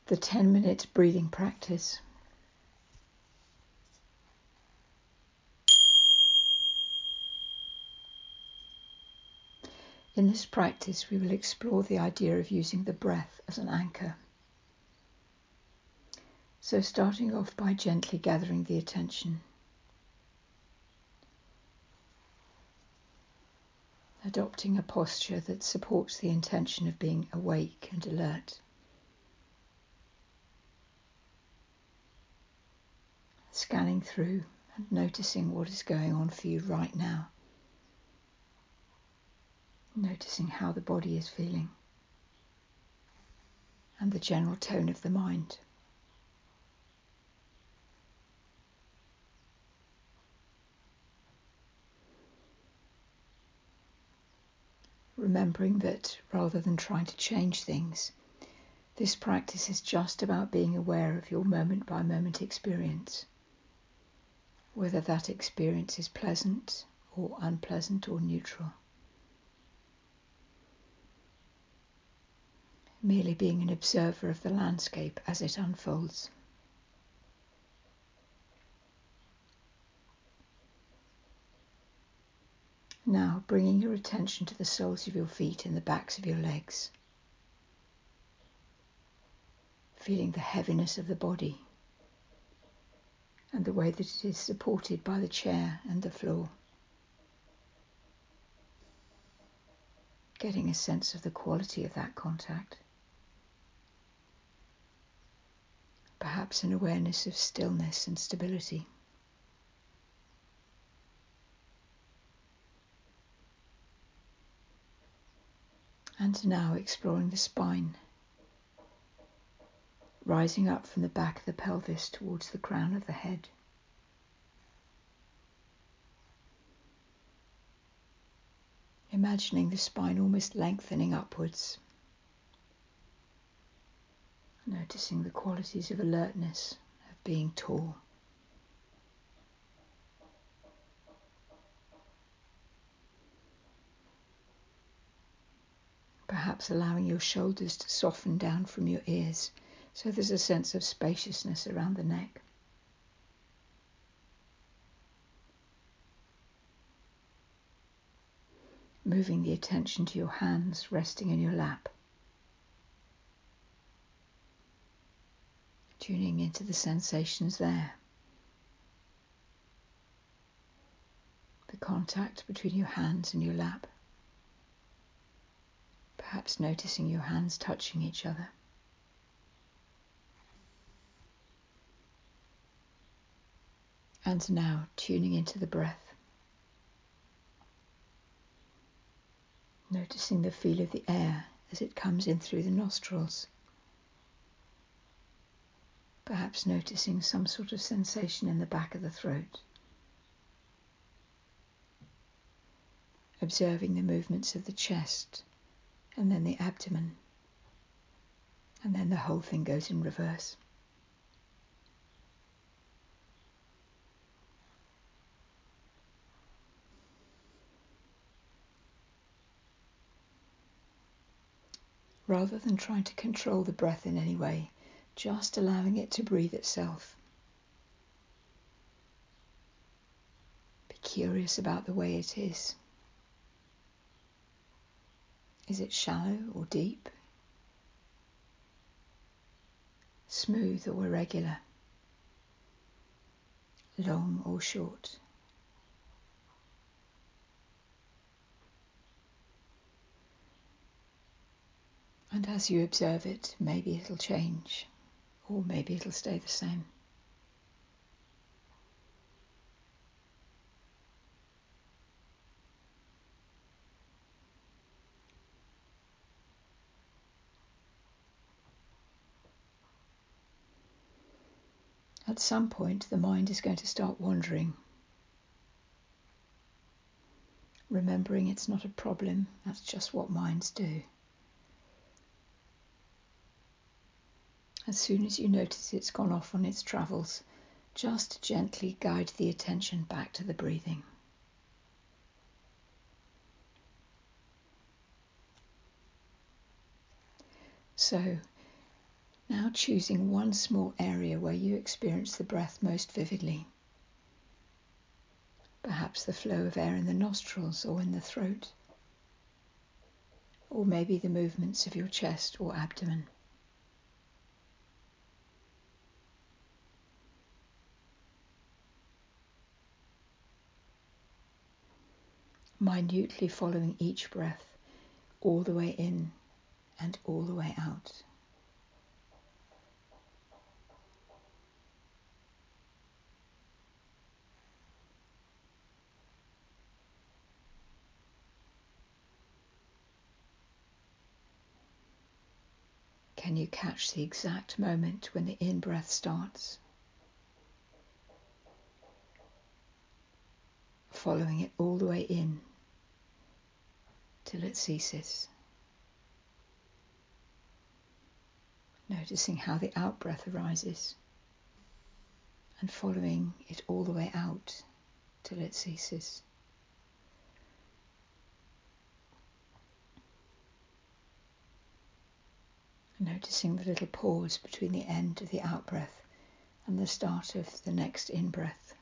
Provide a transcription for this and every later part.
the 10-minute breathing practice. In this practice, we will explore the idea of using the breath as an anchor. So starting off by gently gathering the attention, adopting a posture that supports the intention of being awake and alert. Scanning through and noticing what is going on for you right now. Noticing how the body is feeling and the general tone of the mind. Remembering that rather than trying to change things, this practice is just about being aware of your moment-by-moment experience, whether that experience is pleasant or unpleasant or neutral. Merely being an observer of the landscape as it unfolds. Now bringing your attention to the soles of your feet and the backs of your legs. Feeling the heaviness of the body and the way that it is supported by the chair and the floor. Getting a sense of the quality of that contact. Perhaps an awareness of stillness and stability. And now exploring the spine, rising up from the back of the pelvis towards the crown of the head. Imagining the spine almost lengthening upwards. Noticing the qualities of alertness, of being tall. Perhaps allowing your shoulders to soften down from your ears, so there's a sense of spaciousness around the neck. Moving the attention to your hands resting in your lap. Tuning into the sensations there. The contact between your hands and your lap. Perhaps noticing your hands touching each other. And now tuning into the breath. Noticing the feel of the air as it comes in through the nostrils. Perhaps noticing some sort of sensation in the back of the throat. Observing the movements of the chest and then the abdomen. And then the whole thing goes in reverse. Rather than trying to control the breath in any way, just allowing it to breathe itself. Be curious about the way it is. Is it shallow or deep? Smooth or irregular? Long or short? And as you observe it, maybe it'll change, or maybe it'll stay the same. At some point, the mind is going to start wandering. Remembering it's not a problem, that's just what minds do. As soon as you notice it's gone off on its travels, just gently guide the attention back to the breathing. So, Now choosing one small area where you experience the breath most vividly. Perhaps the flow of air in the nostrils or in the throat, or maybe the movements of your chest or abdomen. Minutely following each breath all the way in and all the way out. Can you catch the exact moment when the in-breath starts? Following it all the way in till it ceases. Noticing how the out-breath arises and following it all the way out till it ceases. Noticing the little pause between the end of the out-breath and the start of the next in-breath.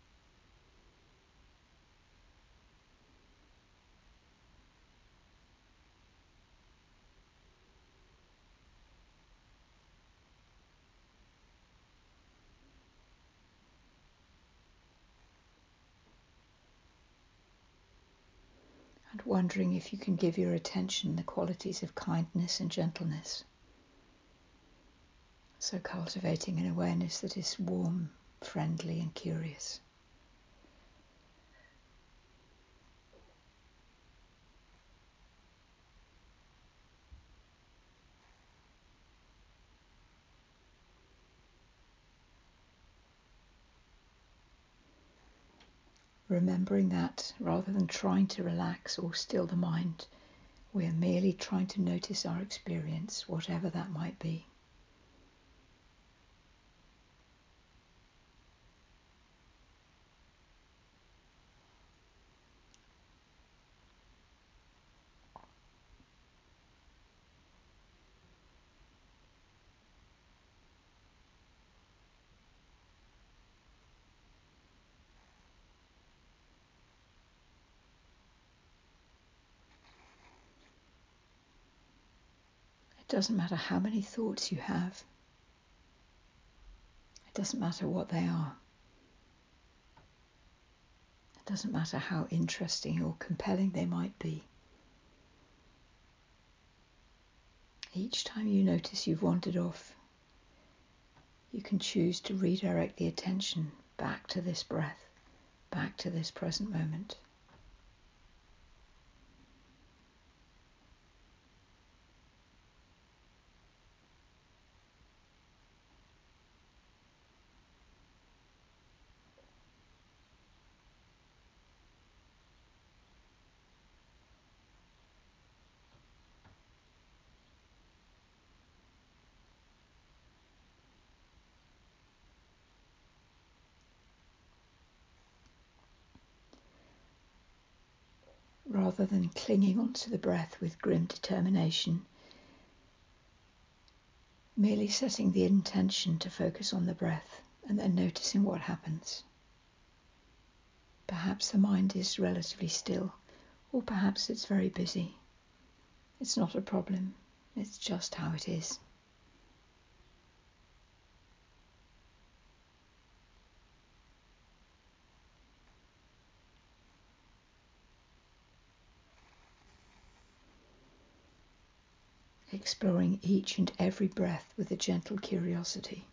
And wondering if you can give your attention the qualities of kindness and gentleness. So cultivating an awareness that is warm, friendly and curious. Remembering that rather than trying to relax or still the mind, we are merely trying to notice our experience, whatever that might be. It doesn't matter how many thoughts you have. It doesn't matter what they are. It doesn't matter how interesting or compelling they might be. Each time you notice you've wandered off, you can choose to redirect the attention back to this breath, back to this present moment. Rather than clinging onto the breath with grim determination, merely setting the intention to focus on the breath and then noticing what happens. Perhaps the mind is relatively still, or perhaps it's very busy. It's not a problem, it's just how it is. Exploring each and every breath with a gentle curiosity,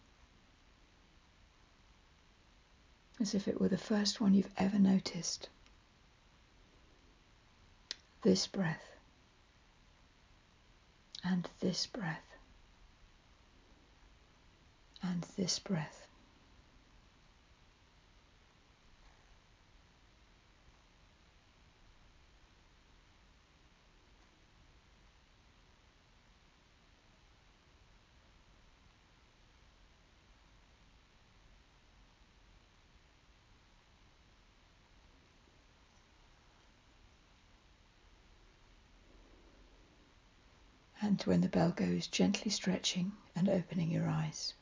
as if it were the first one you've ever noticed. This breath, and this breath, and this breath. And when the bell goes, gently stretching and opening your eyes.